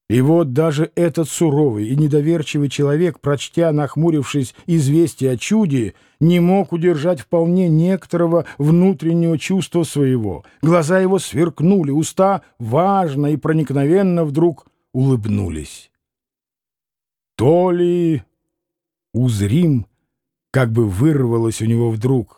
И вот даже этот суровый и недоверчивый человек, прочтя, нахмурившись, известие о чуде, не мог удержать вполне некоторого внутреннего чувства своего. Глаза его сверкнули, уста важно и проникновенно вдруг улыбнулись. То ли узрим, как бы вырвалось у него вдруг.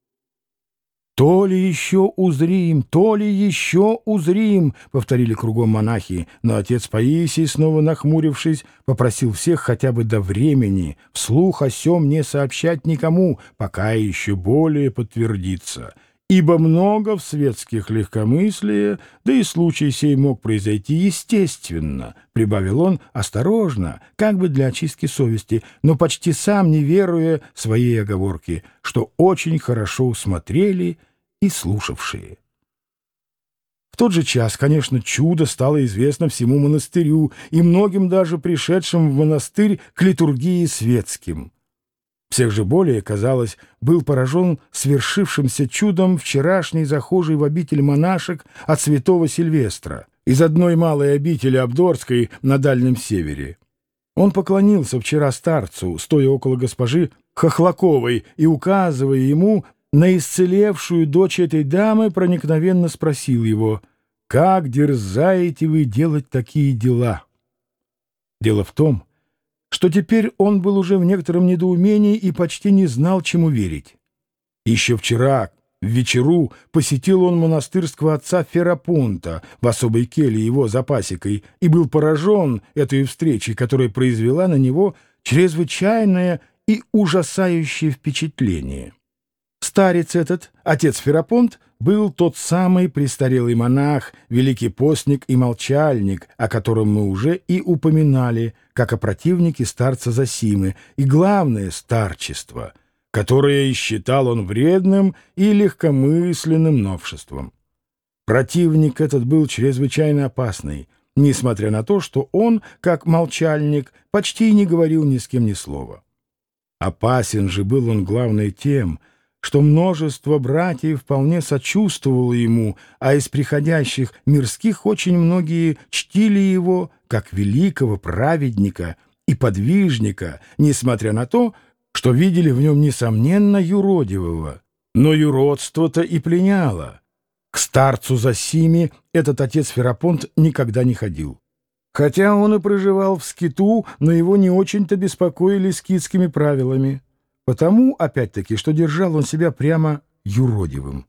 «То ли еще узрим, то ли еще узрим», — повторили кругом монахи, но отец Паисий, снова нахмурившись, попросил всех хотя бы до времени вслух о сем не сообщать никому, пока еще более подтвердится, ибо много в светских легкомыслия, да и случай сей мог произойти естественно, — прибавил он осторожно, как бы для очистки совести, но почти сам не веруя своей оговорке, что очень хорошо усмотрели и слушавшие. В тот же час, конечно, чудо стало известно всему монастырю и многим даже пришедшим в монастырь к литургии светским. Всех же более, казалось, был поражен свершившимся чудом вчерашний захожий в обитель монашек от святого Сильвестра из одной малой обители Обдорской на Дальнем Севере. Он поклонился вчера старцу, стоя около госпожи Хохлаковой, и, указывая ему на исцелевшую дочь этой дамы, проникновенно спросил его: «Как дерзаете вы делать такие дела?» Дело в том, что теперь он был уже в некотором недоумении и почти не знал, чему верить. Еще вчера, в вечеру, посетил он монастырского отца Ферапонта в особой келье его за пасекой и был поражен этой встречей, которая произвела на него чрезвычайное и ужасающее впечатление. Старец этот, отец Ферапонт, был тот самый престарелый монах, великий постник и молчальник, о котором мы уже и упоминали, как о противнике старца Зосимы, и главное — старчество, которое считал он вредным и легкомысленным новшеством. Противник этот был чрезвычайно опасный, несмотря на то, что он, как молчальник, почти не говорил ни с кем ни слова. Опасен же был он главное тем, что множество братьев вполне сочувствовало ему, а из приходящих мирских очень многие чтили его как великого праведника и подвижника, несмотря на то, что видели в нем, несомненно, юродивого. Но юродство-то и пленяло. К старцу Зосиме этот отец Ферапонт никогда не ходил. Хотя он и проживал в скиту, но его не очень-то беспокоили скитскими правилами. Потому, опять-таки, что держал он себя прямо юродивым.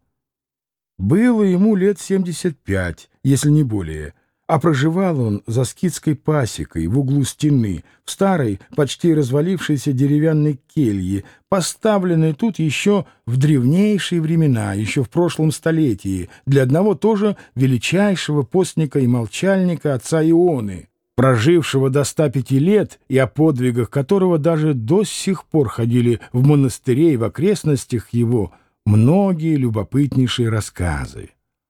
Было ему лет 75, если не более, а проживал он за скитской пасекой в углу стены, в старой, почти развалившейся деревянной келье, поставленной тут еще в древнейшие времена, еще в прошлом столетии, для одного тоже величайшего постника и молчальника отца Ионы, прожившего до 105 лет и о подвигах которого даже до сих пор ходили в монастыре и в окрестностях его многие любопытнейшие рассказы.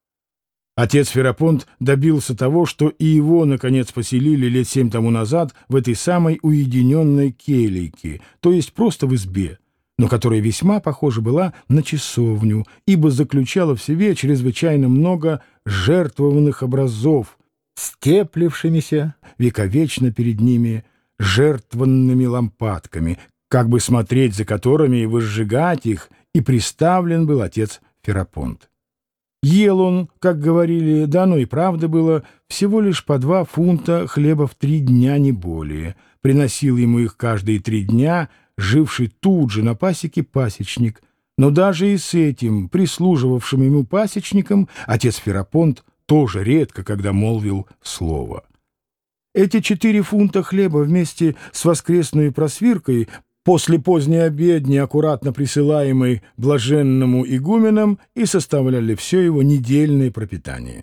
Отец Ферапонт добился того, что и его, наконец, поселили лет 7 тому назад в этой самой уединенной келейке, то есть просто в избе, но которая весьма похожа была на часовню, ибо заключала в себе чрезвычайно много жертвованных образов, степлившимися вековечно перед ними жертвенными лампадками, как бы смотреть за которыми и возжигать их, и приставлен был отец Ферапонт. Ел он, как говорили, да оно и правда было, всего лишь по 2 фунта хлеба в 3 дня, не более. Приносил ему их каждые 3 дня, живший тут же на пасеке пасечник. Но даже и с этим, прислуживавшим ему пасечником, отец Ферапонт тоже редко, когда молвил слово. Эти 4 фунта хлеба вместе с воскресной просвиркой после поздней обедни, аккуратно присылаемой блаженному игуменам, и составляли все его недельное пропитание.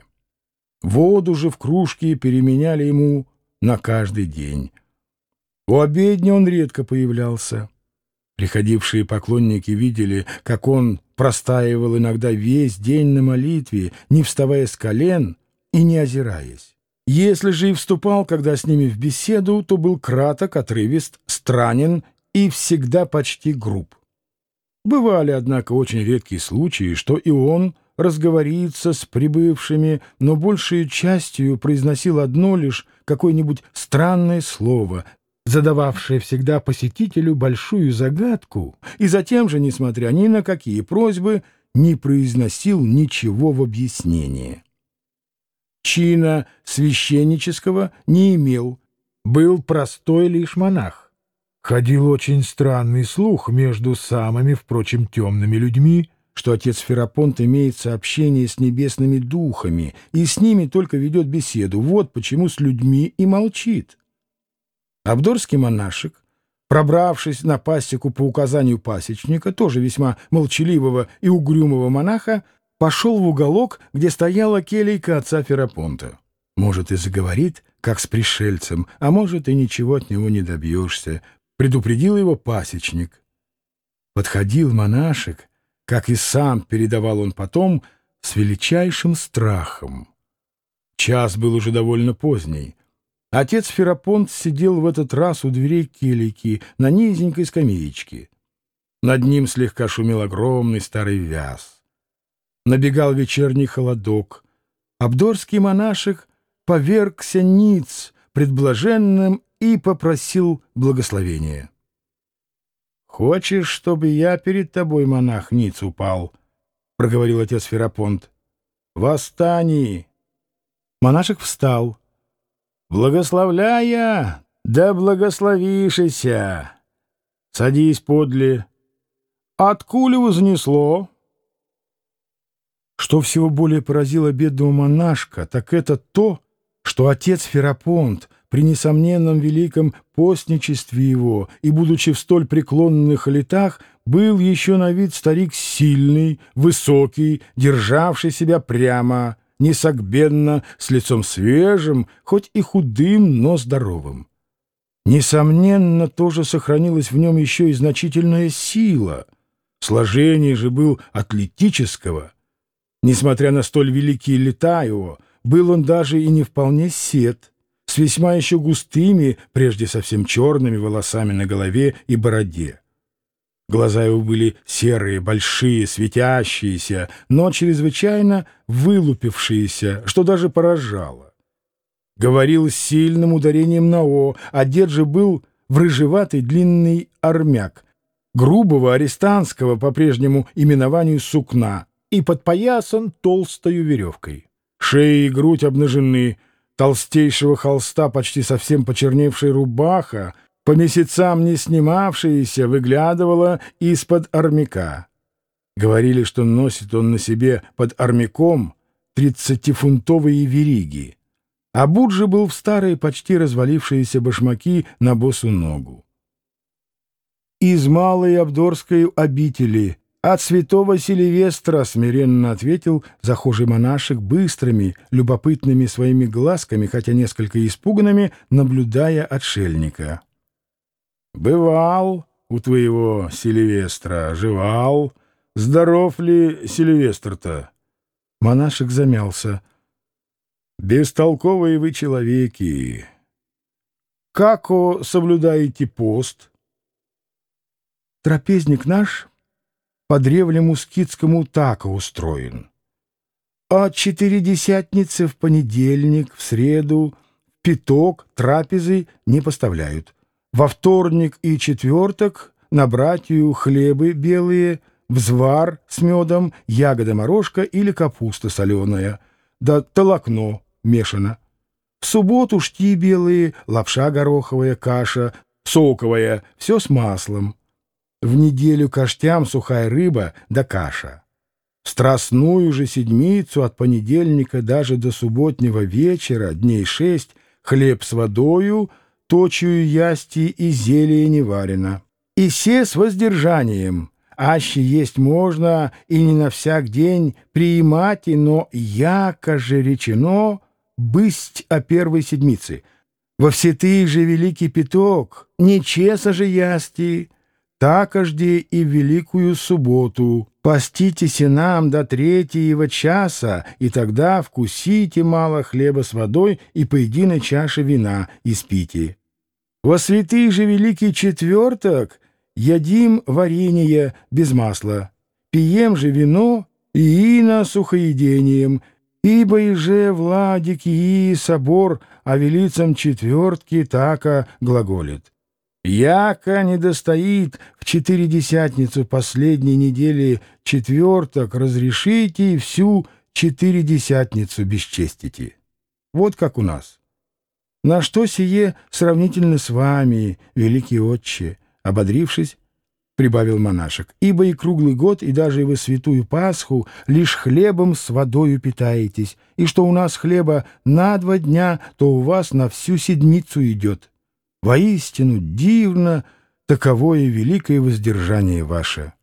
Воду же в кружке переменяли ему на каждый день. У обедни он редко появлялся. Приходившие поклонники видели, как он простаивал иногда весь день на молитве, не вставая с колен и не озираясь. Если же и вступал, когда с ними в беседу, то был краток, отрывист, странен и всегда почти груб. Бывали, однако, очень редкие случаи, что и он разговориться с прибывшими, но большей частью произносил одно лишь какое-нибудь странное слово, задававшее всегда посетителю большую загадку, и затем же, несмотря ни на какие просьбы, не произносил ничего в объяснение. Чина священнического не имел, был простой лишь монах. Ходил очень странный слух между самыми, впрочем, темными людьми, что отец Ферапонт имеет сообщение с небесными духами и с ними только ведет беседу. Вот почему с людьми и молчит. Абдорский монашек, пробравшись на пасеку по указанию пасечника, тоже весьма молчаливого и угрюмого монаха, пошел в уголок, где стояла келейка отца Ферапонта. Может, и заговорит, как с пришельцем, а может, и ничего от него не добьешься, предупредил его пасечник. Подходил монашек, как и сам передавал он потом, с величайшим страхом. Час был уже довольно поздний. Отец Ферапонт сидел в этот раз у дверей келейки на низенькой скамеечке. Над ним слегка шумел огромный старый вяз. Набегал вечерний холодок. Абдорский монашек повергся ниц пред блаженным и попросил благословения. «Хочешь, чтобы я перед тобой, монах, ниц упал?» — проговорил отец Ферапонт. «Восстани!» Монашек встал. «Благословляя, да благословишися! Садись подле. Откуле вознесло?» Что всего более поразило бедного монашка, так это то, что отец Ферапонт при несомненном великом постничестве его и, будучи в столь преклонных летах, был еще на вид старик сильный, высокий, державший себя прямо, несогбенно, с лицом свежим, хоть и худым, но здоровым. Несомненно, тоже сохранилась в нем еще и значительная сила. Сложение же был атлетического. Несмотря на столь великие лета его, был он даже и не вполне сед, с весьма еще густыми, прежде совсем черными волосами на голове и бороде. Глаза его были серые, большие, светящиеся, но чрезвычайно вылупившиеся, что даже поражало. Говорил с сильным ударением на «о», одет же был в рыжеватый длинный армяк, грубого арестантского по прежнему именованию сукна, и подпоясан толстою веревкой. Шея и грудь обнажены, толстейшего холста почти совсем почерневшая рубаха, по месяцам не снимавшаяся, выглядывала из-под армяка. Говорили, что носит он на себе под армяком 30-фунтовые вериги. Обут же был в старые, почти развалившиеся башмаки на босу ногу. «Из малой Абдорской обители, от святого Сильвестра», — смиренно ответил захожий монашек быстрыми, любопытными своими глазками, хотя несколько испуганными, наблюдая отшельника. «Бывал у твоего Сильвестра, живал. Здоров ли Сильвестр-то?» Монашек замялся. «Бестолковые вы человеки. Како соблюдаете пост?» «Трапезник наш по древнему скитскому тако устроен. От Четыредесятницы в понедельник, в среду, в пяток трапезы не поставляют. Во вторник и четверток на братью хлебы белые, взвар с медом, ягода-морожка или капуста соленая, да толокно мешано. В субботу шти белые, лапша гороховая, каша, соковая, все с маслом. В неделю каштям сухая рыба да каша. В страстную же седмицу от понедельника даже до субботнего вечера, дней 6, хлеб с водою, точую ясти и зелье не варено. И се с воздержанием, аще есть можно и не на всяк день приимати, но яко же речено бысть о первой седмице. Во всетый же великий пяток, не чеса же ясти, такожде и в великую субботу. Поститесь нам до 3 часа, и тогда вкусите мало хлеба с водой и по единой чаше вина испите. Во святый же великий четверток ядим варенье без масла, пием же вино и на сухоедением, ибо иже Владик и собор о велицам четвертки така глаголит. Яко не достоит в Четыредесятницу последней недели четверток, разрешите и всю Четыредесятницу бесчестите. Вот как у нас. На что сие сравнительно с вами, великий отче, ободрившись, прибавил монашек, ибо и круглый год, и даже и во святую Пасху лишь хлебом с водою питаетесь, и что у нас хлеба на 2 дня, то у вас на всю седмицу идет. Воистину дивно таковое великое воздержание ваше.